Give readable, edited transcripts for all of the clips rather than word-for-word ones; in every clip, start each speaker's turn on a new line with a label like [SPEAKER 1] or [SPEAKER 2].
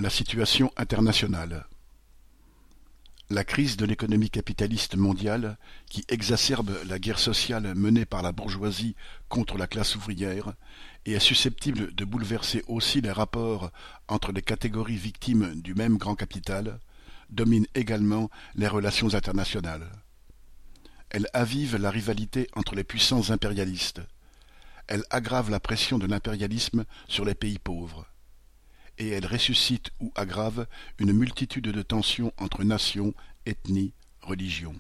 [SPEAKER 1] La situation internationale. La crise de l'économie capitaliste mondiale, qui exacerbe la guerre sociale menée par la bourgeoisie contre la classe ouvrière, et est susceptible de bouleverser aussi les rapports entre les catégories victimes du même grand capital, domine également les relations internationales. Elle avive la rivalité entre les puissances impérialistes. Elle aggrave la pression de l'impérialisme sur les pays pauvres. Et elle ressuscite ou aggrave une multitude de tensions entre nations, ethnies, religions.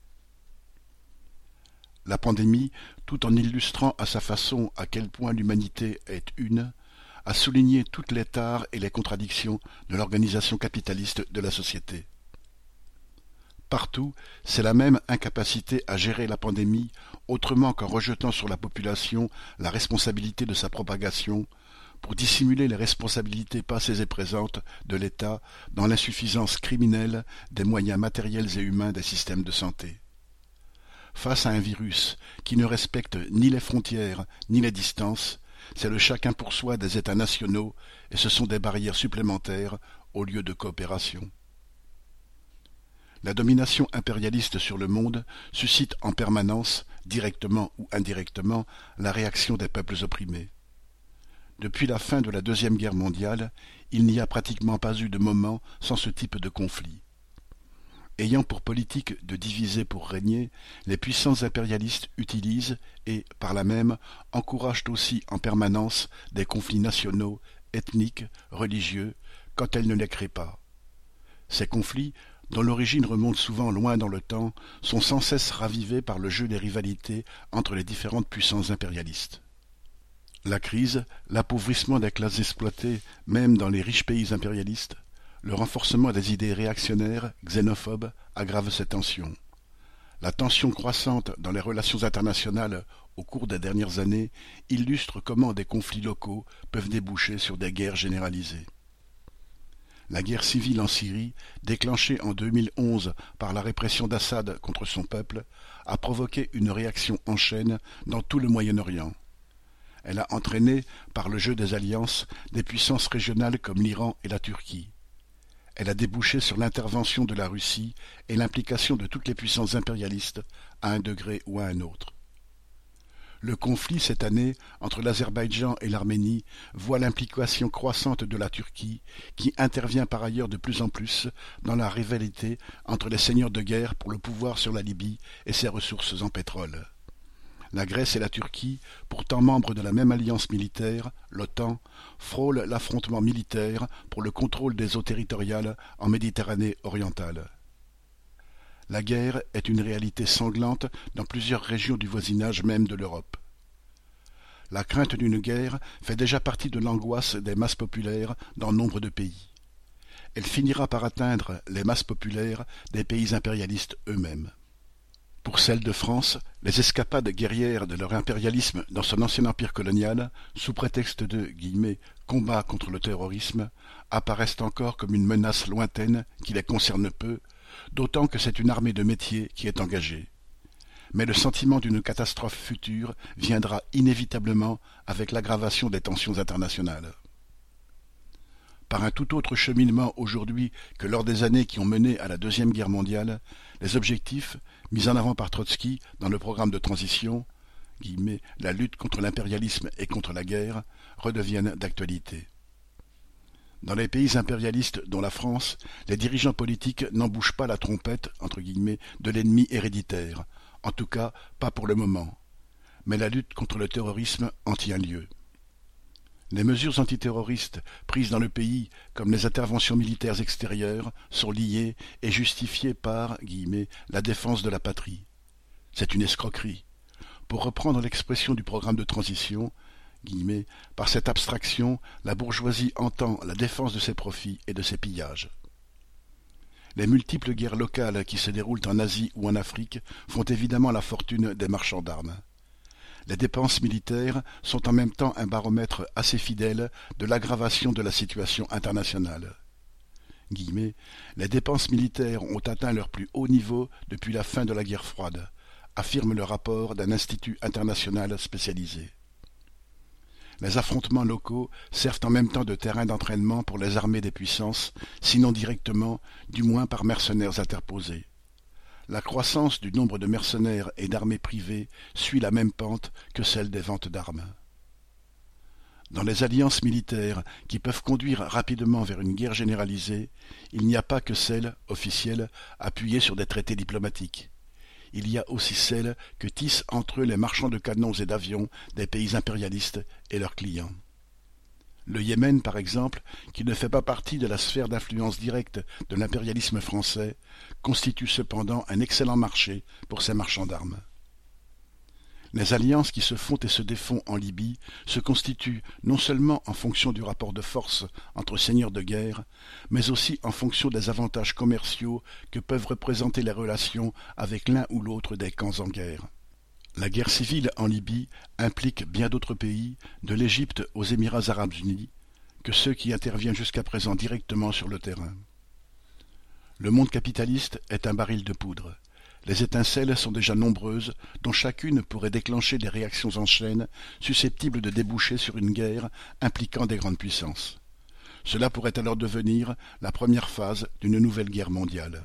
[SPEAKER 1] La pandémie, tout en illustrant à sa façon à quel point l'humanité est une, a souligné toutes les tares et les contradictions de l'organisation capitaliste de la société. Partout, c'est la même incapacité à gérer la pandémie autrement qu'en rejetant sur la population la responsabilité de sa propagation, pour dissimuler les responsabilités passées et présentes de l'État dans l'insuffisance criminelle des moyens matériels et humains des systèmes de santé. Face à un virus qui ne respecte ni les frontières ni les distances, c'est le chacun pour soi des États nationaux et ce sont des barrières supplémentaires au lieu de coopération. La domination impérialiste sur le monde suscite en permanence, directement ou indirectement, la réaction des peuples opprimés. Depuis la fin de la Deuxième Guerre mondiale, il n'y a pratiquement pas eu de moment sans ce type de conflit. Ayant pour politique de diviser pour régner, les puissances impérialistes utilisent et, par là même, encouragent aussi en permanence des conflits nationaux, ethniques, religieux, quand elles ne les créent pas. Ces conflits, dont l'origine remonte souvent loin dans le temps, sont sans cesse ravivés par le jeu des rivalités entre les différentes puissances impérialistes. La crise, l'appauvrissement des classes exploitées, même dans les riches pays impérialistes, le renforcement des idées réactionnaires, xénophobes, aggravent ces tensions. La tension croissante dans les relations internationales au cours des dernières années illustre comment des conflits locaux peuvent déboucher sur des guerres généralisées. La guerre civile en Syrie, déclenchée en 2011 par la répression d'Assad contre son peuple, a provoqué une réaction en chaîne dans tout le Moyen-Orient. Elle a entraîné, par le jeu des alliances, des puissances régionales comme l'Iran et la Turquie. Elle a débouché sur l'intervention de la Russie et l'implication de toutes les puissances impérialistes, à un degré ou à un autre. Le conflit cette année entre l'Azerbaïdjan et l'Arménie voit l'implication croissante de la Turquie, qui intervient par ailleurs de plus en plus dans la rivalité entre les seigneurs de guerre pour le pouvoir sur la Libye et ses ressources en pétrole. La Grèce et la Turquie, pourtant membres de la même alliance militaire, l'OTAN, frôlent l'affrontement militaire pour le contrôle des eaux territoriales en Méditerranée orientale. La guerre est une réalité sanglante dans plusieurs régions du voisinage même de l'Europe. La crainte d'une guerre fait déjà partie de l'angoisse des masses populaires dans nombre de pays. Elle finira par atteindre les masses populaires des pays impérialistes eux-mêmes. Pour celles de France, les escapades guerrières de leur impérialisme dans son ancien empire colonial, sous prétexte de « combat contre le terrorisme », apparaissent encore comme une menace lointaine qui les concerne peu, d'autant que c'est une armée de métier qui est engagée. Mais le sentiment d'une catastrophe future viendra inévitablement avec l'aggravation des tensions internationales. Par un tout autre cheminement aujourd'hui que lors des années qui ont mené à la Deuxième Guerre mondiale, les objectifs, mis en avant par Trotsky dans le programme de transition, la lutte contre l'impérialisme et contre la guerre, redeviennent d'actualité. Dans les pays impérialistes dont la France, les dirigeants politiques n'embouchent pas la trompette de l'ennemi héréditaire, en tout cas pas pour le moment, mais la lutte contre le terrorisme en tient lieu. Les mesures antiterroristes prises dans le pays, comme les interventions militaires extérieures, sont liées et justifiées par la défense de la patrie. C'est une escroquerie. Pour reprendre l'expression du programme de transition, par cette abstraction, la bourgeoisie entend la défense de ses profits et de ses pillages. Les multiples guerres locales qui se déroulent en Asie ou en Afrique font évidemment la fortune des marchands d'armes. Les dépenses militaires sont en même temps un baromètre assez fidèle de l'aggravation de la situation internationale. Les dépenses militaires ont atteint leur plus haut niveau depuis la fin de la guerre froide, affirme le rapport d'un institut international spécialisé. Les affrontements locaux servent en même temps de terrain d'entraînement pour les armées des puissances, sinon directement, du moins par mercenaires interposés. La croissance du nombre de mercenaires et d'armées privées suit la même pente que celle des ventes d'armes. Dans les alliances militaires qui peuvent conduire rapidement vers une guerre généralisée, il n'y a pas que celles, officielles, appuyées sur des traités diplomatiques. Il y a aussi celles que tissent entre eux les marchands de canons et d'avions des pays impérialistes et leurs clients. Le Yémen, par exemple, qui ne fait pas partie de la sphère d'influence directe de l'impérialisme français, constitue cependant un excellent marché pour ces marchands d'armes. Les alliances qui se font et se défont en Libye se constituent non seulement en fonction du rapport de force entre seigneurs de guerre, mais aussi en fonction des avantages commerciaux que peuvent représenter les relations avec l'un ou l'autre des camps en guerre. La guerre civile en Libye implique bien d'autres pays, de l'Égypte aux Émirats arabes unis, que ceux qui interviennent jusqu'à présent directement sur le terrain. Le monde capitaliste est un baril de poudre. Les étincelles sont déjà nombreuses, dont chacune pourrait déclencher des réactions en chaîne susceptibles de déboucher sur une guerre impliquant des grandes puissances. Cela pourrait alors devenir la première phase d'une nouvelle guerre mondiale.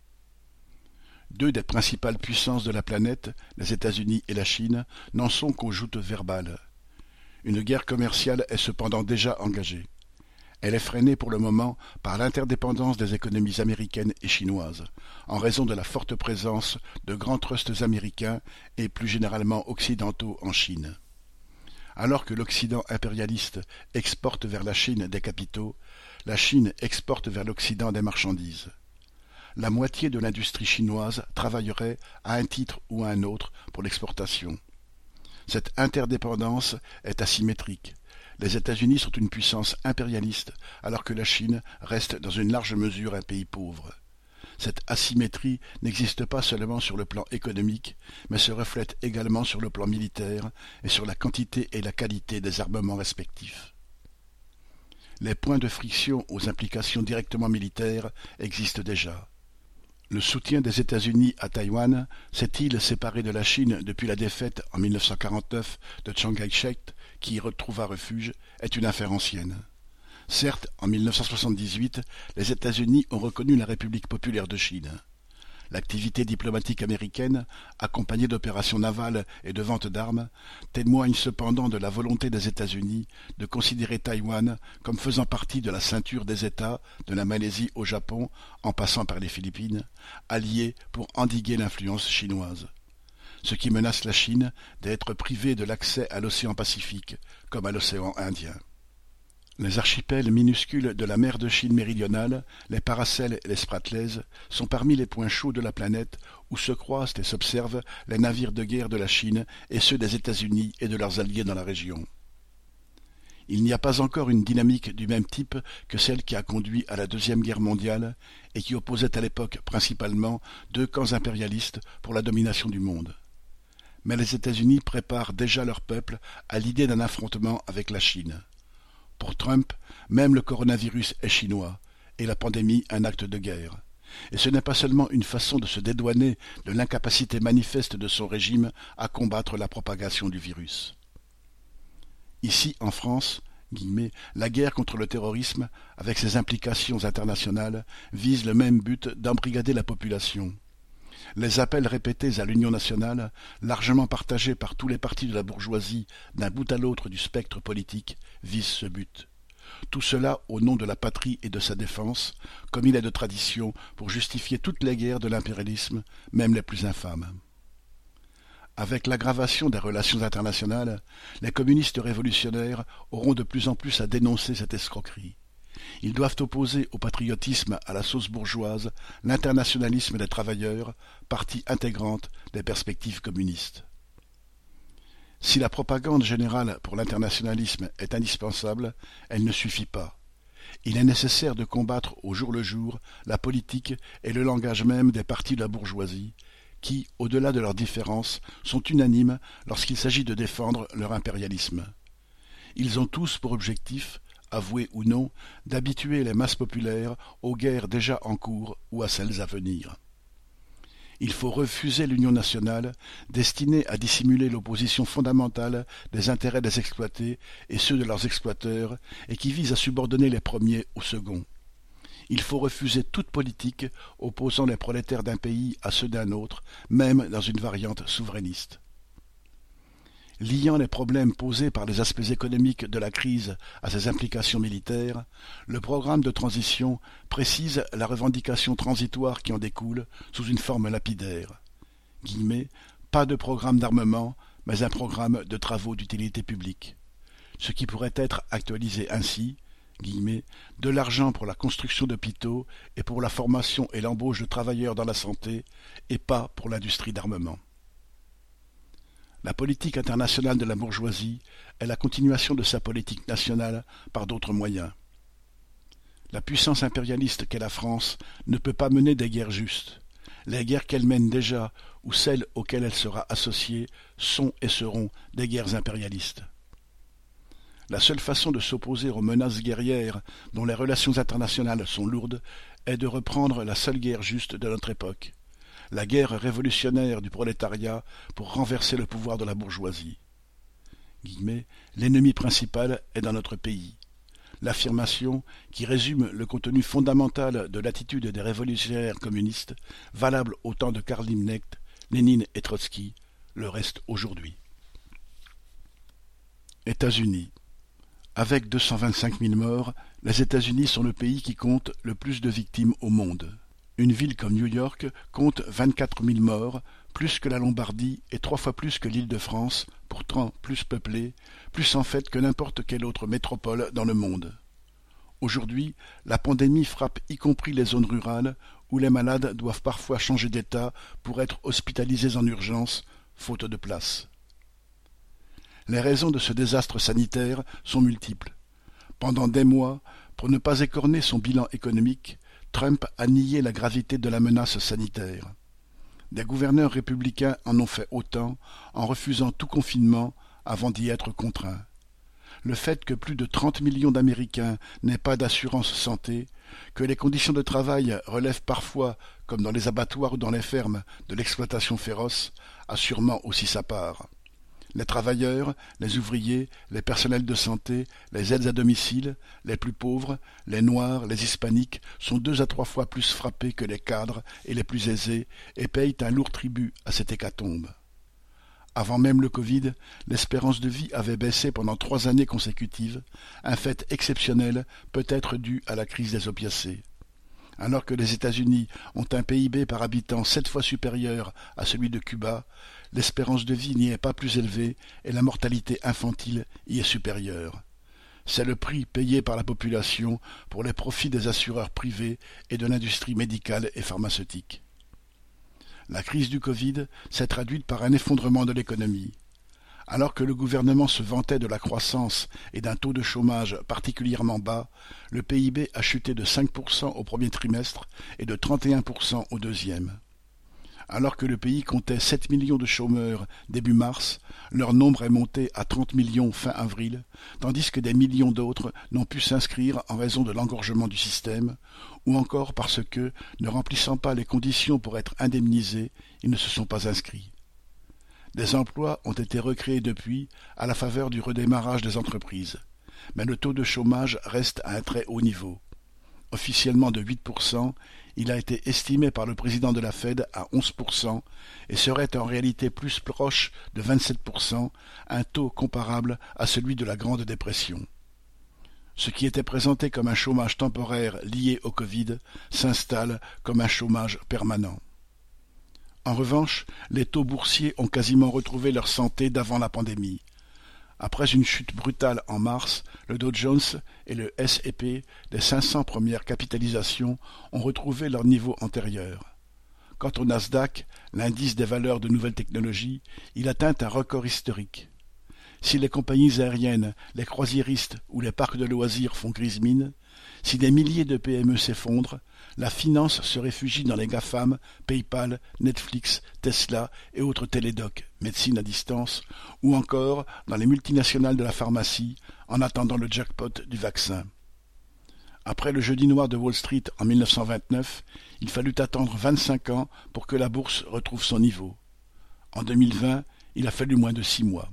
[SPEAKER 1] Deux des principales puissances de la planète, les États-Unis et la Chine, n'en sont qu'aux joutes verbales. Une guerre commerciale est cependant déjà engagée. Elle est freinée pour le moment par l'interdépendance des économies américaines et chinoises, en raison de la forte présence de grands trusts américains et plus généralement occidentaux en Chine. Alors que l'Occident impérialiste exporte vers la Chine des capitaux, la Chine exporte vers l'Occident des marchandises. La moitié de l'industrie chinoise travaillerait à un titre ou à un autre pour l'exportation. Cette interdépendance est asymétrique. Les États-Unis sont une puissance impérialiste, alors que la Chine reste dans une large mesure un pays pauvre. Cette asymétrie n'existe pas seulement sur le plan économique, mais se reflète également sur le plan militaire et sur la quantité et la qualité des armements respectifs. Les points de friction aux implications directement militaires existent déjà. Le soutien des États-Unis à Taïwan, cette île séparée de la Chine depuis la défaite en 1949 de Chiang Kai-shek, qui y retrouva refuge, est une affaire ancienne. Certes, en 1978, les États-Unis ont reconnu la République populaire de Chine. L'activité diplomatique américaine, accompagnée d'opérations navales et de ventes d'armes, témoigne cependant de la volonté des États-Unis de considérer Taïwan comme faisant partie de la ceinture des États, de la Malaisie au Japon, en passant par les Philippines, alliés pour endiguer l'influence chinoise. Ce qui menace la Chine d'être privée de l'accès à l'océan Pacifique, comme à l'océan Indien. Les archipels minuscules de la mer de Chine méridionale, les Paracels et les Spratleys, sont parmi les points chauds de la planète où se croisent et s'observent les navires de guerre de la Chine et ceux des États-Unis et de leurs alliés dans la région. Il n'y a pas encore une dynamique du même type que celle qui a conduit à la Deuxième Guerre mondiale et qui opposait à l'époque principalement deux camps impérialistes pour la domination du monde. Mais les États-Unis préparent déjà leur peuple à l'idée d'un affrontement avec la Chine. Pour Trump, même le coronavirus est chinois, et la pandémie un acte de guerre. Et ce n'est pas seulement une façon de se dédouaner de l'incapacité manifeste de son régime à combattre la propagation du virus. Ici, en France, la guerre contre le terrorisme, avec ses implications internationales, vise le même but d'embrigader la population. Les appels répétés à l'Union nationale, largement partagés par tous les partis de la bourgeoisie d'un bout à l'autre du spectre politique, visent ce but. Tout cela au nom de la patrie et de sa défense, comme il est de tradition pour justifier toutes les guerres de l'impérialisme, même les plus infâmes. Avec l'aggravation des relations internationales, les communistes révolutionnaires auront de plus en plus à dénoncer cette escroquerie. Ils doivent opposer au patriotisme à la sauce bourgeoise l'internationalisme des travailleurs, partie intégrante des perspectives communistes. Si la propagande générale pour l'internationalisme est indispensable, elle ne suffit pas. Il est nécessaire de combattre au jour le jour la politique et le langage même des partis de la bourgeoisie, qui, au-delà de leurs différences, sont unanimes lorsqu'il s'agit de défendre leur impérialisme. Ils ont tous pour objectif, avoué ou non, d'habituer les masses populaires aux guerres déjà en cours ou à celles à venir. Il faut refuser l'union nationale, destinée à dissimuler l'opposition fondamentale des intérêts des exploités et ceux de leurs exploiteurs, et qui vise à subordonner les premiers aux seconds. Il faut refuser toute politique opposant les prolétaires d'un pays à ceux d'un autre, même dans une variante souverainiste. Liant les problèmes posés par les aspects économiques de la crise à ses implications militaires, le programme de transition précise la revendication transitoire qui en découle sous une forme lapidaire. Pas de programme d'armement, mais un programme de travaux d'utilité publique. Ce qui pourrait être actualisé ainsi, de l'argent pour la construction d'hôpitaux et pour la formation et l'embauche de travailleurs dans la santé, et pas pour l'industrie d'armement. La politique internationale de la bourgeoisie est la continuation de sa politique nationale par d'autres moyens. La puissance impérialiste qu'est la France ne peut pas mener des guerres justes. Les guerres qu'elle mène déjà, ou celles auxquelles elle sera associée, sont et seront des guerres impérialistes. La seule façon de s'opposer aux menaces guerrières dont les relations internationales sont lourdes est de reprendre la seule guerre juste de notre époque, la guerre révolutionnaire du prolétariat pour renverser le pouvoir de la bourgeoisie. L'ennemi principal est dans notre pays. L'affirmation, qui résume le contenu fondamental de l'attitude des révolutionnaires communistes, valable au temps de Karl Liebknecht, Lénine et Trotsky, le reste aujourd'hui. États-Unis. Avec 225 000 morts, les États-Unis sont le pays qui compte le plus de victimes au monde. Une ville comme New York compte 24 000 morts, plus que la Lombardie et 3 fois plus que l'Île-de-France, pourtant plus peuplée, plus en fait que n'importe quelle autre métropole dans le monde. Aujourd'hui, la pandémie frappe y compris les zones rurales, où les malades doivent parfois changer d'état pour être hospitalisés en urgence, faute de place. Les raisons de ce désastre sanitaire sont multiples. Pendant des mois, pour ne pas écorner son bilan économique, Trump a nié la gravité de la menace sanitaire. Des gouverneurs républicains en ont fait autant, en refusant tout confinement avant d'y être contraints. Le fait que plus de 30 millions d'Américains n'aient pas d'assurance santé, que les conditions de travail relèvent parfois, comme dans les abattoirs ou dans les fermes, de l'exploitation féroce, a sûrement aussi sa part. Les travailleurs, les ouvriers, les personnels de santé, les aides à domicile, les plus pauvres, les noirs, les hispaniques sont 2 à 3 fois plus frappés que les cadres et les plus aisés et payent un lourd tribut à cette hécatombe. Avant même le Covid, l'espérance de vie avait baissé pendant 3 années consécutives, un fait exceptionnel peut-être dû à la crise des opiacés. Alors que les États-Unis ont un PIB par habitant 7 fois supérieur à celui de Cuba, l'espérance de vie n'y est pas plus élevée et la mortalité infantile y est supérieure. C'est le prix payé par la population pour les profits des assureurs privés et de l'industrie médicale et pharmaceutique. La crise du Covid s'est traduite par un effondrement de l'économie. Alors que le gouvernement se vantait de la croissance et d'un taux de chômage particulièrement bas, le PIB a chuté de 5% au premier trimestre et de 31% au deuxième. Alors que le pays comptait 7 millions de chômeurs début mars, leur nombre est monté à 30 millions fin avril, tandis que des millions d'autres n'ont pu s'inscrire en raison de l'engorgement du système, ou encore parce que, ne remplissant pas les conditions pour être indemnisés, ils ne se sont pas inscrits. Des emplois ont été recréés depuis, à la faveur du redémarrage des entreprises. Mais le taux de chômage reste à un très haut niveau. Officiellement de 8%, il a été estimé par le président de la Fed à 11% et serait en réalité plus proche de 27%, un taux comparable à celui de la Grande Dépression. Ce qui était présenté comme un chômage temporaire lié au Covid s'installe comme un chômage permanent. En revanche, les taux boursiers ont quasiment retrouvé leur santé d'avant la pandémie. Après une chute brutale en mars, le Dow Jones et le S&P des 500 premières capitalisations ont retrouvé leur niveau antérieur. Quant au Nasdaq, l'indice des valeurs de nouvelles technologies, il atteint un record historique. Si les compagnies aériennes, les croisiéristes ou les parcs de loisirs font grise mine, si des milliers de PME s'effondrent, la finance se réfugie dans les GAFAM, PayPal, Netflix, Tesla et autres télédocs, médecine à distance, ou encore dans les multinationales de la pharmacie, en attendant le jackpot du vaccin. Après le jeudi noir de Wall Street en 1929, il fallut attendre 25 ans pour que la bourse retrouve son niveau. En 2020, il a fallu moins de 6 mois.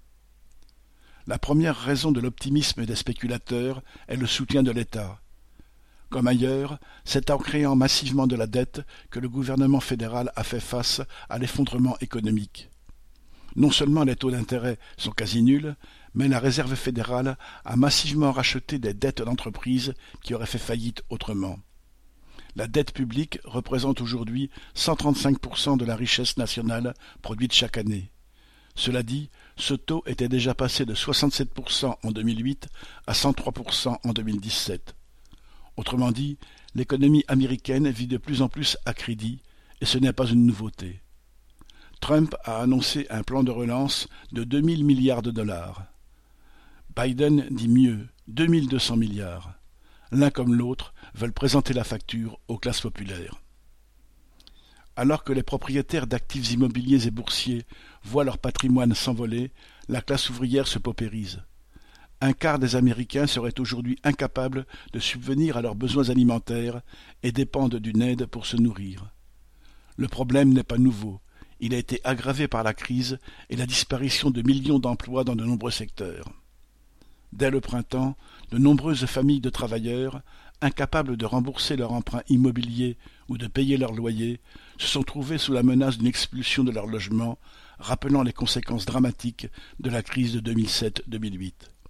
[SPEAKER 1] La première raison de l'optimisme des spéculateurs est le soutien de l'État. Comme ailleurs, c'est en créant massivement de la dette que le gouvernement fédéral a fait face à l'effondrement économique. Non seulement les taux d'intérêt sont quasi nuls, mais la Réserve fédérale a massivement racheté des dettes d'entreprises qui auraient fait faillite autrement. La dette publique représente aujourd'hui 135% de la richesse nationale produite chaque année. Cela dit, ce taux était déjà passé de 67% en 2008 à 103% en 2017. Autrement dit, l'économie américaine vit de plus en plus à crédit, et ce n'est pas une nouveauté. Trump a annoncé un plan de relance de 2000 milliards de dollars. Biden dit mieux, 2200 milliards. L'un comme l'autre veulent présenter la facture aux classes populaires. Alors que les propriétaires d'actifs immobiliers et boursiers voient leur patrimoine s'envoler, la classe ouvrière se paupérise. Un quart des Américains seraient aujourd'hui incapables de subvenir à leurs besoins alimentaires et dépendent d'une aide pour se nourrir. Le problème n'est pas nouveau. Il a été aggravé par la crise et la disparition de millions d'emplois dans de nombreux secteurs. Dès le printemps, de nombreuses familles de travailleurs, incapables de rembourser leur emprunt immobilier ou de payer leur loyer, se sont trouvées sous la menace d'une expulsion de leur logement, rappelant les conséquences dramatiques de la crise de 2007-2008.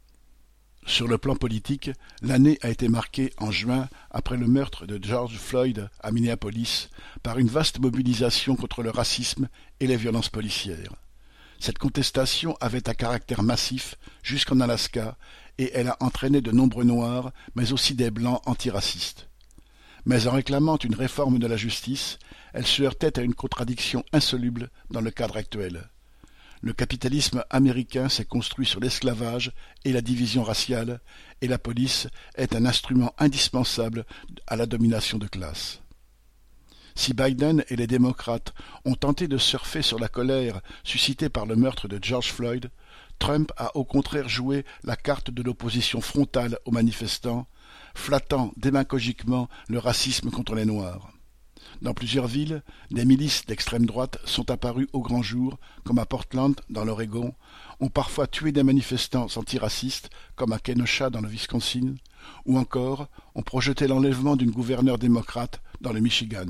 [SPEAKER 1] Sur le plan politique, l'année a été marquée en juin, après le meurtre de George Floyd à Minneapolis, par une vaste mobilisation contre le racisme et les violences policières. Cette contestation avait un caractère massif jusqu'en Alaska et elle a entraîné de nombreux Noirs, mais aussi des Blancs antiracistes. Mais en réclamant une réforme de la justice, elle se heurtait à une contradiction insoluble dans le cadre actuel. Le capitalisme américain s'est construit sur l'esclavage et la division raciale, et la police est un instrument indispensable à la domination de classe. Si Biden et les démocrates ont tenté de surfer sur la colère suscitée par le meurtre de George Floyd, Trump a au contraire joué la carte de l'opposition frontale aux manifestants, flattant démagogiquement le racisme contre les Noirs. Dans plusieurs villes, des milices d'extrême droite sont apparues au grand jour, comme à Portland, dans l'Oregon, ont parfois tué des manifestants antiracistes, comme à Kenosha, dans le Wisconsin, ou encore ont projeté l'enlèvement d'une gouverneure démocrate dans le Michigan.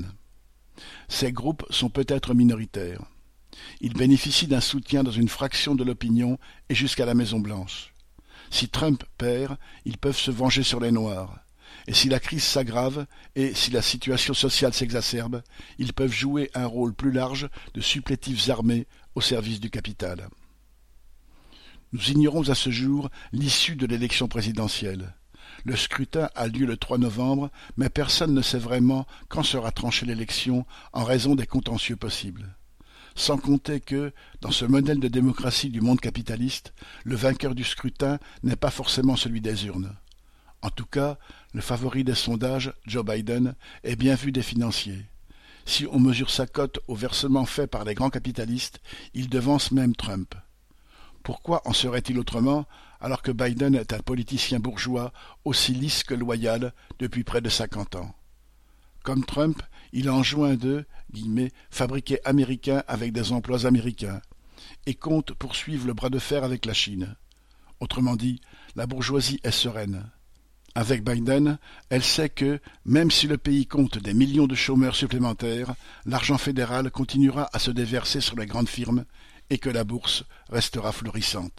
[SPEAKER 1] Ces groupes sont peut-être minoritaires. Ils bénéficient d'un soutien dans une fraction de l'opinion et jusqu'à la Maison-Blanche. Si Trump perd, ils peuvent se venger sur les Noirs. Et si la crise s'aggrave et si la situation sociale s'exacerbe, ils peuvent jouer un rôle plus large de supplétifs armés au service du capital. Nous ignorons à ce jour l'issue de l'élection présidentielle. Le scrutin a lieu le 3 novembre, mais personne ne sait vraiment quand sera tranchée l'élection en raison des contentieux possibles. Sans compter que, dans ce modèle de démocratie du monde capitaliste, le vainqueur du scrutin n'est pas forcément celui des urnes. En tout cas, le favori des sondages, Joe Biden, est bien vu des financiers. Si on mesure sa cote au versement fait par les grands capitalistes, il devance même Trump. Pourquoi en serait-il autrement, alors que Biden est un politicien bourgeois aussi lisse que loyal depuis près de 50 ans? Comme Trump, il enjoint de « fabriquer américain avec des emplois américains » et compte poursuivre le bras de fer avec la Chine. Autrement dit, la bourgeoisie est sereine. Avec Biden, elle sait que, même si le pays compte des millions de chômeurs supplémentaires, l'argent fédéral continuera à se déverser sur les grandes firmes et que la bourse restera florissante.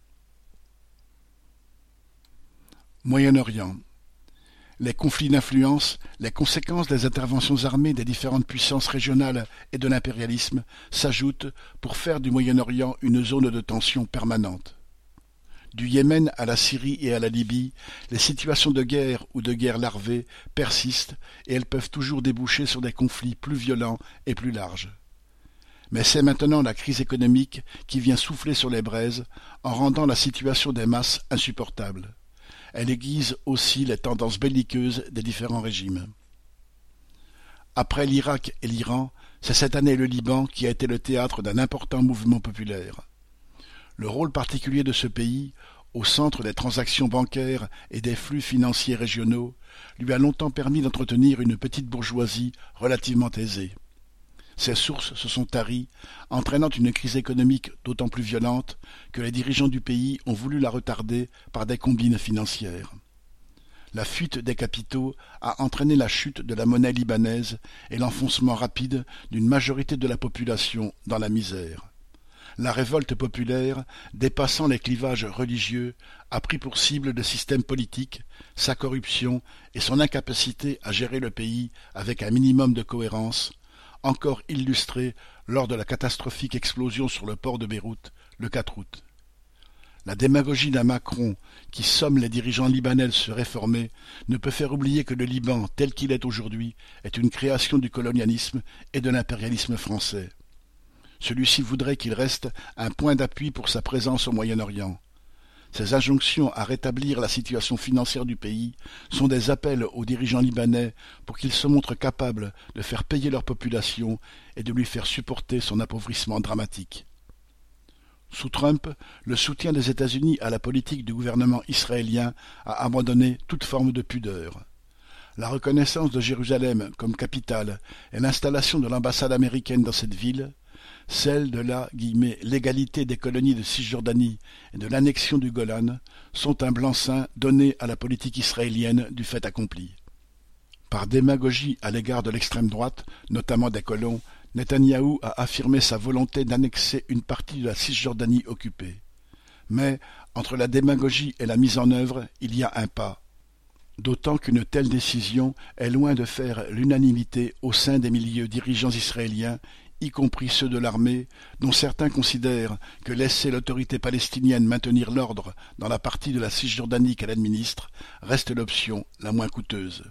[SPEAKER 1] Moyen-Orient. Les conflits d'influence, les conséquences des interventions armées des différentes puissances régionales et de l'impérialisme s'ajoutent pour faire du Moyen-Orient une zone de tension permanente. Du Yémen à la Syrie et à la Libye, les situations de guerre ou de guerre larvée persistent et elles peuvent toujours déboucher sur des conflits plus violents et plus larges. Mais c'est maintenant la crise économique qui vient souffler sur les braises en rendant la situation des masses insupportable. Elle aiguise aussi les tendances belliqueuses des différents régimes. Après l'Irak et l'Iran, c'est cette année le Liban qui a été le théâtre d'un important mouvement populaire. Le rôle particulier de ce pays, au centre des transactions bancaires et des flux financiers régionaux, lui a longtemps permis d'entretenir une petite bourgeoisie relativement aisée. Ces sources se sont taries, entraînant une crise économique d'autant plus violente que les dirigeants du pays ont voulu la retarder par des combines financières. La fuite des capitaux a entraîné la chute de la monnaie libanaise et l'enfoncement rapide d'une majorité de la population dans la misère. La révolte populaire, dépassant les clivages religieux, a pris pour cible le système politique, sa corruption et son incapacité à gérer le pays avec un minimum de cohérence, encore illustré lors de la catastrophique explosion sur le port de Beyrouth le 4 août. La démagogie d'un Macron qui somme les dirigeants libanais de se réformer ne peut faire oublier que le Liban, tel qu'il est aujourd'hui, est une création du colonialisme et de l'impérialisme français. Celui-ci voudrait qu'il reste un point d'appui pour sa présence au Moyen-Orient. Ces injonctions à rétablir la situation financière du pays sont des appels aux dirigeants libanais pour qu'ils se montrent capables de faire payer leur population et de lui faire supporter son appauvrissement dramatique. Sous Trump, le soutien des États-Unis à la politique du gouvernement israélien a abandonné toute forme de pudeur. La reconnaissance de Jérusalem comme capitale et l'installation de l'ambassade américaine dans cette ville, celle de la « légalité des colonies de Cisjordanie et de l'annexion du Golan » sont un blanc-seing donné à la politique israélienne du fait accompli. Par démagogie à l'égard de l'extrême droite, notamment des colons, Netanyahou a affirmé sa volonté d'annexer une partie de la Cisjordanie occupée. Mais, entre la démagogie et la mise en œuvre, il y a un pas. D'autant qu'une telle décision est loin de faire l'unanimité au sein des milieux dirigeants israéliens, y compris ceux de l'armée, dont certains considèrent que laisser l'autorité palestinienne maintenir l'ordre dans la partie de la Cisjordanie qu'elle administre reste l'option la moins coûteuse.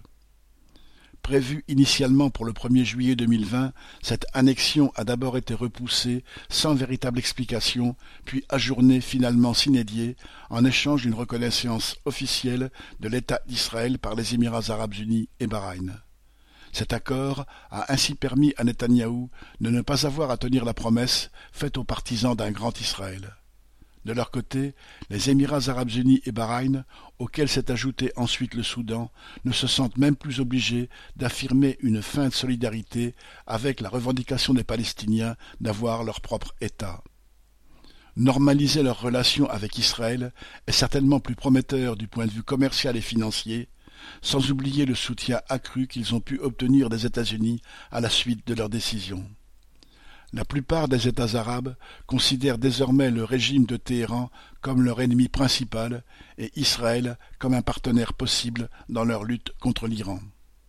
[SPEAKER 1] Prévue initialement pour le 1er juillet 2020, cette annexion a d'abord été repoussée sans véritable explication, puis ajournée finalement sine die en échange d'une reconnaissance officielle de l'État d'Israël par les Émirats arabes unis et Bahreïn. Cet accord a ainsi permis à Netanyahou de ne pas avoir à tenir la promesse faite aux partisans d'un grand Israël. De leur côté, les Émirats arabes unis et Bahreïn, auxquels s'est ajouté ensuite le Soudan, ne se sentent même plus obligés d'affirmer une fin de solidarité avec la revendication des Palestiniens d'avoir leur propre État. Normaliser leurs relations avec Israël est certainement plus prometteur du point de vue commercial et financier, sans oublier le soutien accru qu'ils ont pu obtenir des États-Unis à la suite de leur décision. La plupart des États arabes considèrent désormais le régime de Téhéran comme leur ennemi principal et Israël comme un partenaire possible dans leur lutte contre l'Iran.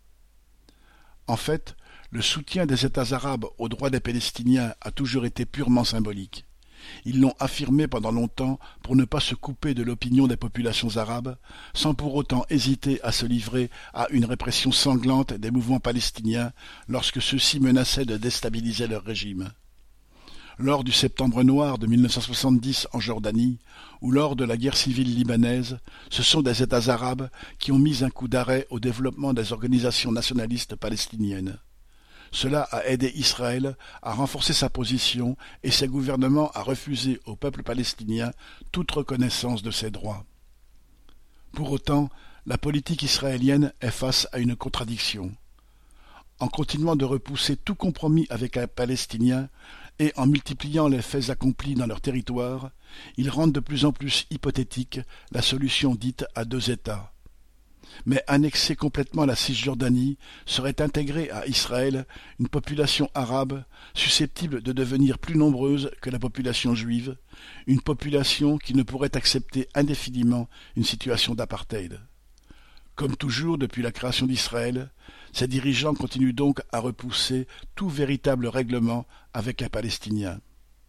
[SPEAKER 1] En fait, le soutien des États arabes aux droits des Palestiniens a toujours été purement symbolique. Ils l'ont affirmé pendant longtemps pour ne pas se couper de l'opinion des populations arabes, sans pour autant hésiter à se livrer à une répression sanglante des mouvements palestiniens lorsque ceux-ci menaçaient de déstabiliser leur régime. Lors du Septembre noir de 1970 en Jordanie, ou lors de la guerre civile libanaise, ce sont des États arabes qui ont mis un coup d'arrêt au développement des organisations nationalistes palestiniennes. Cela a aidé Israël à renforcer sa position et ses gouvernements à refuser au peuple palestinien toute reconnaissance de ses droits. Pour autant, la politique israélienne est face à une contradiction. En continuant de repousser tout compromis avec un Palestinien et en multipliant les faits accomplis dans leur territoire, ils rendent de plus en plus hypothétique la solution dite à deux États. Mais annexer complètement la Cisjordanie serait intégrer à Israël une population arabe susceptible de devenir plus nombreuse que la population juive, une population qui ne pourrait accepter indéfiniment une situation d'apartheid. Comme toujours depuis la création d'Israël, ses dirigeants continuent donc à repousser tout véritable règlement avec un Palestinien.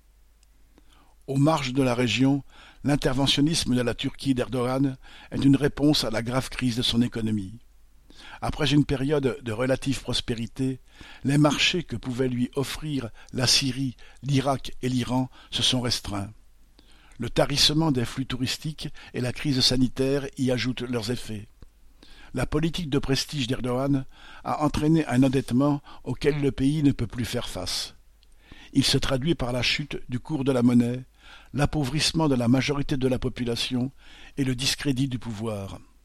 [SPEAKER 1] Aux marges de la région, l'interventionnisme de la Turquie d'Erdogan est une réponse à la grave crise de son économie. Après une période de relative prospérité, les marchés que pouvaient lui offrir la Syrie, l'Irak et l'Iran se sont restreints. Le tarissement des flux touristiques et la crise sanitaire y ajoutent leurs effets. La politique de prestige d'Erdogan a entraîné un endettement auquel le pays ne peut plus faire face. Il se traduit par la chute du cours de la monnaie, l'appauvrissement de la majorité de la population et le discrédit du pouvoir.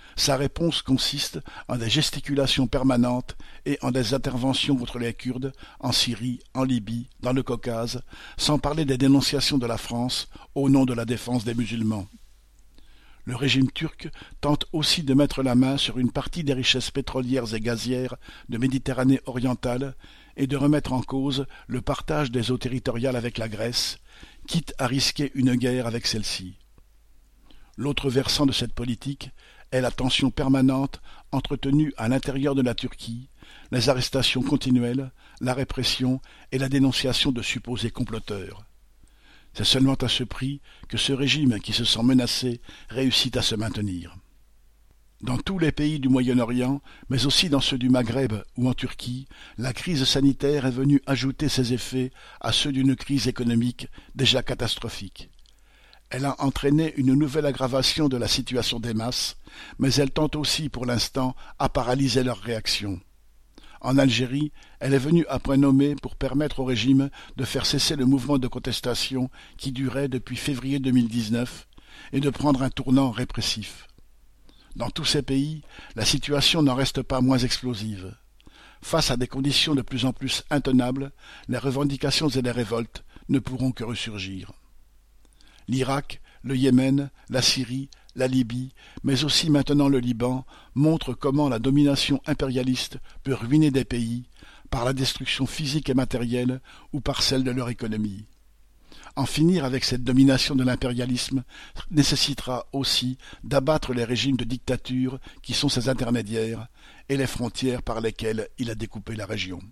[SPEAKER 1] Sa réponse consiste en des gesticulations permanentes et en des interventions contre les Kurdes, en Syrie, en Libye, dans le Caucase, sans parler des dénonciations de la France au nom de la défense des musulmans. Le régime turc tente aussi de mettre la main sur une partie des richesses pétrolières et gazières de Méditerranée orientale et de remettre en cause le partage des eaux territoriales avec la Grèce, quitte à risquer une guerre avec celle-ci. L'autre versant de cette politique est la tension permanente entretenue à l'intérieur de la Turquie, les arrestations continuelles, la répression et la dénonciation de supposés comploteurs. C'est seulement à ce prix que ce régime qui se sent menacé réussit à se maintenir. Dans tous les pays du Moyen-Orient, mais aussi dans ceux du Maghreb ou en Turquie, la crise sanitaire est venue ajouter ses effets à ceux d'une crise économique déjà catastrophique. Elle a entraîné une nouvelle aggravation de la situation des masses, mais elle tente aussi pour l'instant à paralyser leur réaction. En Algérie, elle est venue à point nommé pour permettre au régime de faire cesser le mouvement de contestation qui durait depuis février 2019 et de prendre un tournant répressif. Dans tous ces pays, la situation n'en reste pas moins explosive. Face à des conditions de plus en plus intenables, les revendications et les révoltes ne pourront que ressurgir. L'Irak, le Yémen, la Syrie, la Libye, mais aussi maintenant le Liban, montrent comment la domination impérialiste peut ruiner des pays par la destruction physique et matérielle ou par celle de leur économie. En finir avec cette domination de l'impérialisme nécessitera aussi d'abattre les régimes de dictature qui sont ses intermédiaires et les frontières par lesquelles il a découpé la région.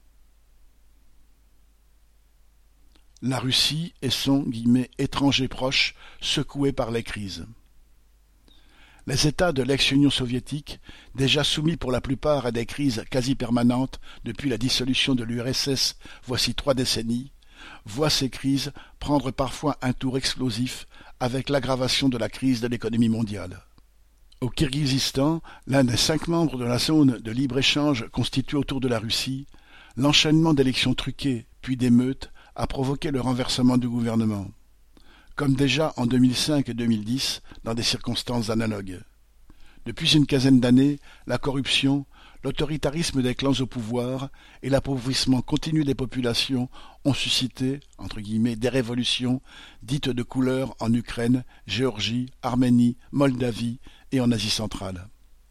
[SPEAKER 1] La Russie et son « étranger proche » secoué par les crises. Les États de l'ex-Union soviétique, déjà soumis pour la plupart à des crises quasi permanentes depuis la dissolution de l'URSS voici 3 décennies, voient ces crises prendre parfois un tour explosif avec l'aggravation de la crise de l'économie mondiale. Au Kirghizistan, l'un des 5 membres de la zone de libre-échange constituée autour de la Russie, l'enchaînement d'élections truquées puis d'émeutes a provoqué le renversement du gouvernement, comme déjà en 2005 et 2010 dans des circonstances analogues. Depuis une quinzaine d'années, la corruption, l'autoritarisme des clans au pouvoir et l'appauvrissement continu des populations ont suscité, entre guillemets, des révolutions dites de couleur en Ukraine, Géorgie, Arménie, Moldavie et en Asie centrale.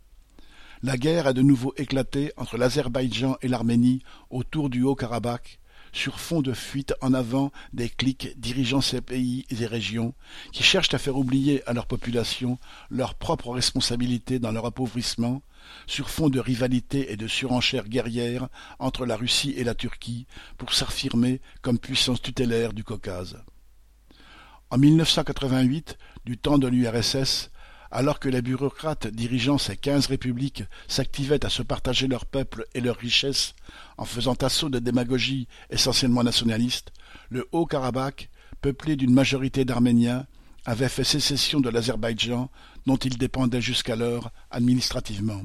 [SPEAKER 1] La guerre a de nouveau éclaté entre l'Azerbaïdjan et l'Arménie autour du Haut-Karabakh, sur fond de fuite en avant des cliques dirigeant ces pays et régions qui cherchent à faire oublier à leur population leurs propres responsabilités dans leur appauvrissement, sur fond de rivalité et de surenchère guerrière entre la Russie et la Turquie pour s'affirmer comme puissance tutélaire du Caucase. En 1988, du temps de l'URSS, alors que les bureaucrates dirigeant ces 15 républiques s'activaient à se partager leur peuple et leurs richesses en faisant assaut de démagogie essentiellement nationaliste, le Haut-Karabakh, peuplé d'une majorité d'Arméniens, avait fait sécession de l'Azerbaïdjan dont il dépendait jusqu'alors administrativement.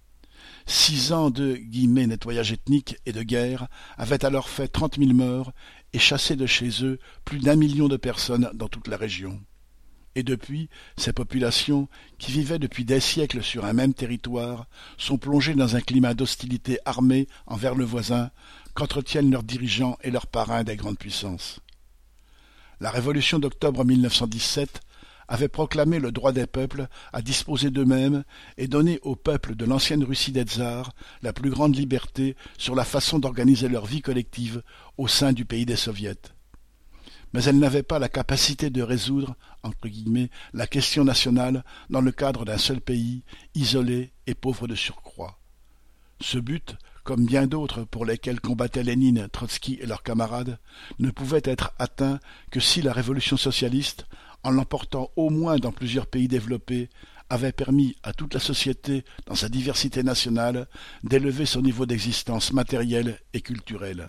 [SPEAKER 1] 6 ans de « nettoyage ethnique » et de guerre avaient alors fait 30 000 morts et chassé de chez eux plus d'1 million de personnes dans toute la région. Et depuis, ces populations, qui vivaient depuis des siècles sur un même territoire, sont plongées dans un climat d'hostilité armée envers le voisin qu'entretiennent leurs dirigeants et leurs parrains des grandes puissances. La révolution d'octobre 1917 avait proclamé le droit des peuples à disposer d'eux-mêmes et donné aux peuples de l'ancienne Russie des tsars la plus grande liberté sur la façon d'organiser leur vie collective au sein du pays des soviets. Mais elle n'avait pas la capacité de résoudre, entre guillemets, la question nationale dans le cadre d'un seul pays, isolé et pauvre de surcroît. Ce but, comme bien d'autres pour lesquels combattaient Lénine, Trotsky et leurs camarades, ne pouvait être atteint que si la révolution socialiste, en l'emportant au moins dans plusieurs pays développés, avait permis à toute la société, dans sa diversité nationale, d'élever son niveau d'existence matérielle et culturelle.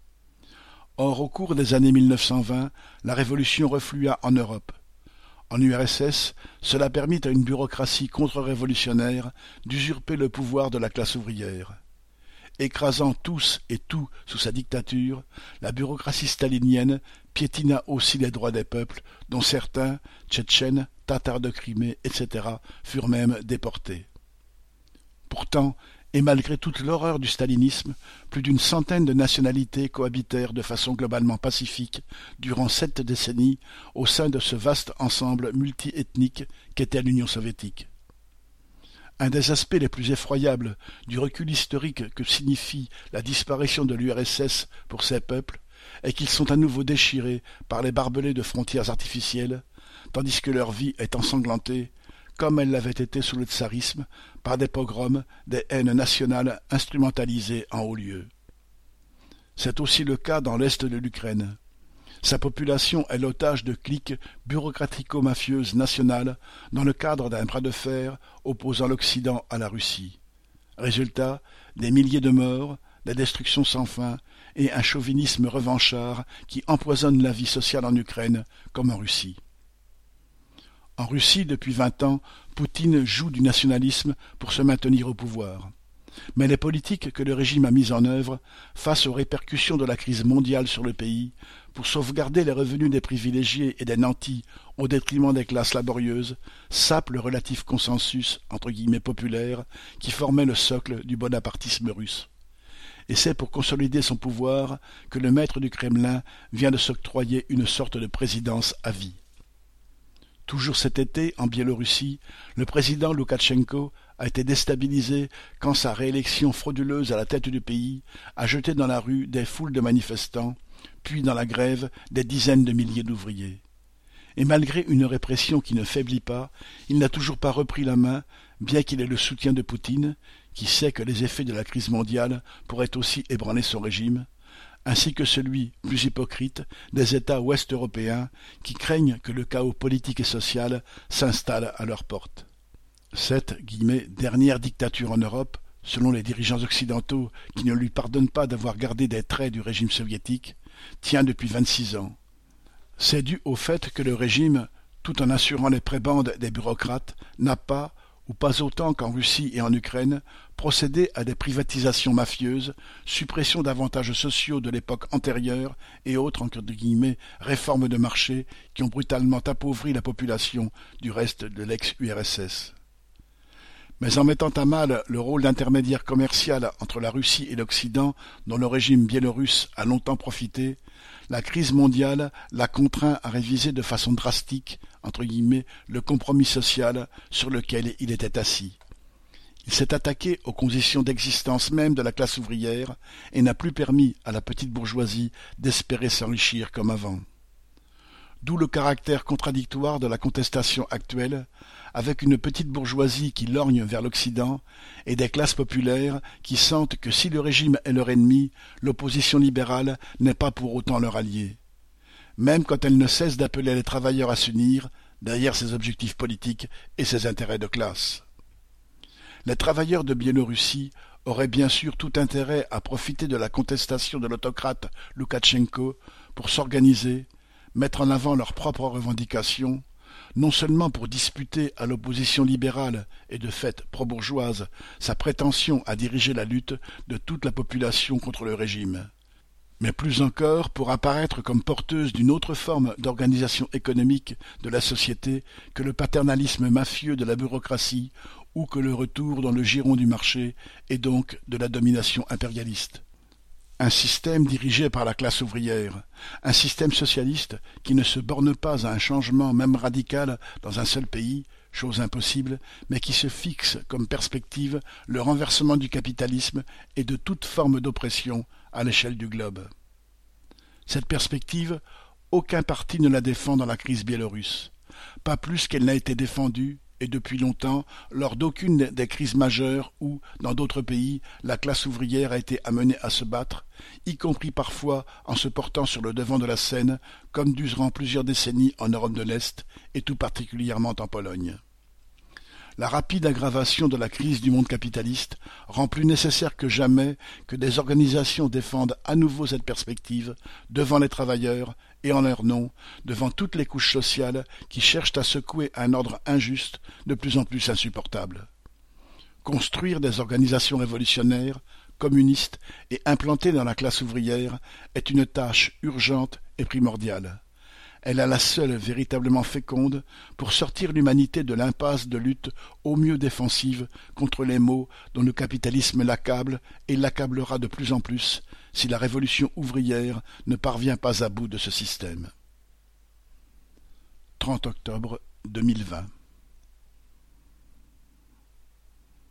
[SPEAKER 1] Or, au cours des années 1920, la révolution reflua en Europe. En URSS, cela permit à une bureaucratie contre-révolutionnaire d'usurper le pouvoir de la classe ouvrière. Écrasant tous et tout sous sa dictature, la bureaucratie stalinienne piétina aussi les droits des peuples, dont certains, tchétchènes, tatars de Crimée, etc., furent même déportés. Pourtant, et malgré toute l'horreur du stalinisme, plus d'une centaine de nationalités cohabitèrent de façon globalement pacifique durant 7 décennies au sein de ce vaste ensemble multiethnique qu'était l'Union soviétique. Un des aspects les plus effroyables du recul historique que signifie la disparition de l'URSS pour ces peuples est qu'ils sont à nouveau déchirés par les barbelés de frontières artificielles, tandis que leur vie est ensanglantée, comme elle l'avait été sous le tsarisme, par des pogroms, des haines nationales instrumentalisées en haut lieu. C'est aussi le cas dans l'est de l'Ukraine. Sa population est l'otage de cliques bureaucratico-mafieuses nationales dans le cadre d'un bras de fer opposant l'Occident à la Russie. Résultat, des milliers de morts, des destructions sans fin et un chauvinisme revanchard qui empoisonne la vie sociale en Ukraine comme en Russie. En Russie, depuis 20 ans, Poutine joue du nationalisme pour se maintenir au pouvoir. Mais les politiques que le régime a mises en œuvre, face aux répercussions de la crise mondiale sur le pays, pour sauvegarder les revenus des privilégiés et des nantis au détriment des classes laborieuses, sapent le relatif consensus entre guillemets populaire qui formait le socle du bonapartisme russe. Et c'est pour consolider son pouvoir que le maître du Kremlin vient de s'octroyer une sorte de présidence à vie. Toujours cet été, en Biélorussie, le président Loukachenko a été déstabilisé quand sa réélection frauduleuse à la tête du pays a jeté dans la rue des foules de manifestants, puis dans la grève des dizaines de milliers d'ouvriers. Et malgré une répression qui ne faiblit pas, il n'a toujours pas repris la main, bien qu'il ait le soutien de Poutine, qui sait que les effets de la crise mondiale pourraient aussi ébranler son régime, ainsi que celui, plus hypocrite, des États ouest-européens qui craignent que le chaos politique et social s'installe à leurs portes. Cette « dernière dictature en Europe », selon les dirigeants occidentaux qui ne lui pardonnent pas d'avoir gardé des traits du régime soviétique, tient depuis 26 ans. C'est dû au fait que le régime, tout en assurant les prébendes des bureaucrates, n'a pas, ou pas autant qu'en Russie et en Ukraine, procédé à des privatisations mafieuses, suppression d'avantages sociaux de l'époque antérieure et autres réformes de marché qui ont brutalement appauvri la population du reste de l'ex-URSS. Mais en mettant à mal le rôle d'intermédiaire commercial entre la Russie et l'Occident dont le régime biélorusse a longtemps profité, la crise mondiale l'a contraint à réviser de façon drastique le compromis social sur lequel il était assis. Il s'est attaqué aux conditions d'existence même de la classe ouvrière et n'a plus permis à la petite bourgeoisie d'espérer s'enrichir comme avant. D'où le caractère contradictoire de la contestation actuelle, avec une petite bourgeoisie qui lorgne vers l'Occident et des classes populaires qui sentent que si le régime est leur ennemi, l'opposition libérale n'est pas pour autant leur allié. Même quand elle ne cesse d'appeler les travailleurs à s'unir derrière ses objectifs politiques et ses intérêts de classe. Les travailleurs de Biélorussie auraient bien sûr tout intérêt à profiter de la contestation de l'autocrate Loukachenko pour s'organiser, mettre en avant leurs propres revendications, non seulement pour disputer à l'opposition libérale et de fait pro-bourgeoise sa prétention à diriger la lutte de toute la population contre le régime, mais plus encore pour apparaître comme porteuse d'une autre forme d'organisation économique de la société que le paternalisme mafieux de la bureaucratie ou que le retour dans le giron du marché et donc de la domination impérialiste. Un système dirigé par la classe ouvrière, un système socialiste qui ne se borne pas à un changement même radical dans un seul pays, chose impossible, mais qui se fixe comme perspective le renversement du capitalisme et de toute forme d'oppression à l'échelle du globe. Cette perspective, aucun parti ne la défend dans la crise biélorusse, pas plus qu'elle n'a été défendue et depuis longtemps, lors d'aucune des crises majeures où, dans d'autres pays, la classe ouvrière a été amenée à se battre, y compris parfois en se portant sur le devant de la scène, comme durant plusieurs décennies en Europe de l'Est, et tout particulièrement en Pologne. La rapide aggravation de la crise du monde capitaliste rend plus nécessaire que jamais que des organisations défendent à nouveau cette perspective devant les travailleurs et en leur nom, devant toutes les couches sociales qui cherchent à secouer un ordre injuste de plus en plus insupportable. Construire des organisations révolutionnaires, communistes et implantées dans la classe ouvrière est une tâche urgente et primordiale. Elle est la seule véritablement féconde pour sortir l'humanité de l'impasse de lutte au mieux défensive contre les maux dont le capitalisme l'accable et l'accablera de plus en plus si la révolution ouvrière ne parvient pas à bout de ce système. 30 octobre 2020